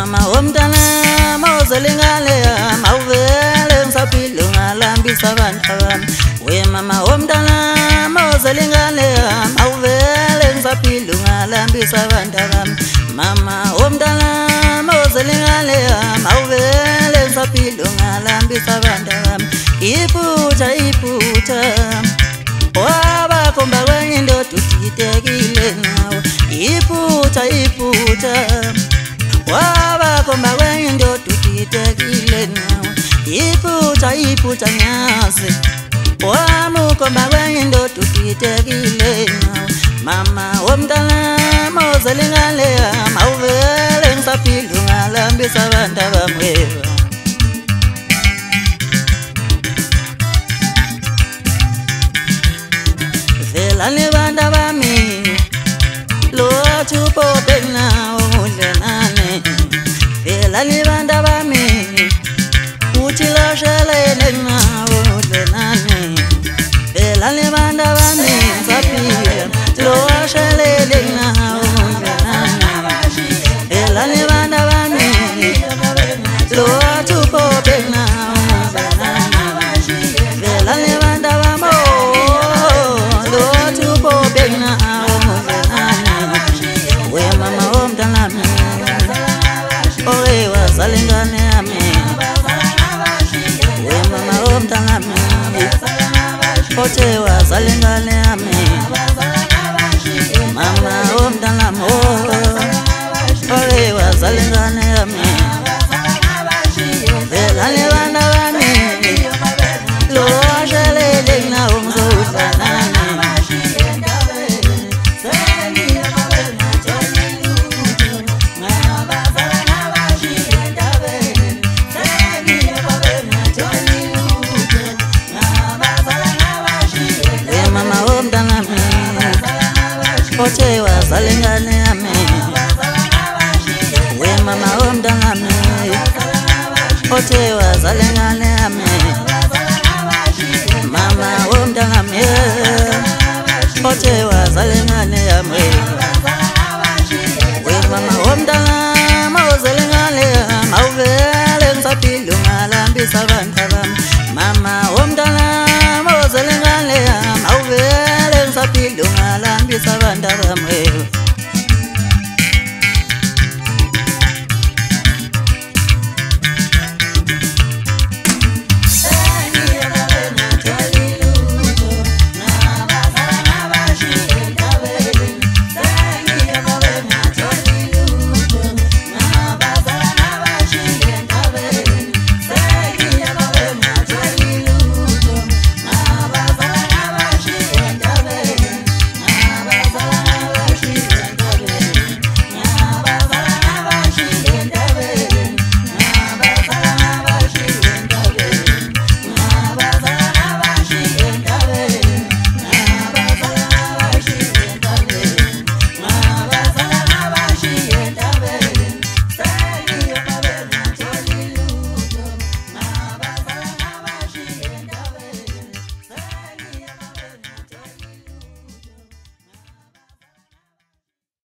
mama omntana mawuzelingale mawuvele ngisaphilu ngalambisa abantu bami. We mama omntana mawuzelingale mawuvele ngisaphilu ngalambisa abantu bami. Mama omntana mawuzelingale mawuvele ngisaphilu ngalambisa abantu bami. Iphutha iphutha wabakhomba kwenye indoda uditekile nawe. Iphutha iphutha wabakhomba kwenye indoda uditekile nawe. Iphutha iphutha nyazi wamukhomba kwenye indoda uditekile nawe. Mama omntana mawuzelingale mawuvele ngisaphilu ngalambisa abantu bami. Velani bantu bami lotu popena ulenane. Velani bantu bami uthi lashelene na ulenane. Velani bantu bami ngisaphila lashelene na ulenane. Velani bantu bami lotu popena ulenane. Velani bantu bami we mama omntana owe wazalengane yami. We mama omntana othe wazalengane yami. Mama omntana owe wazalengane yami. Velani bantu bami lo ashelele na ungizodlanane. Othe wazalengane yami. We mama omntana othe wazalengane yami. Mama omntana othe wazalengane yami. We mama omntana mawuzelingale mawuvele ngisaphilu ngalambisa abantu.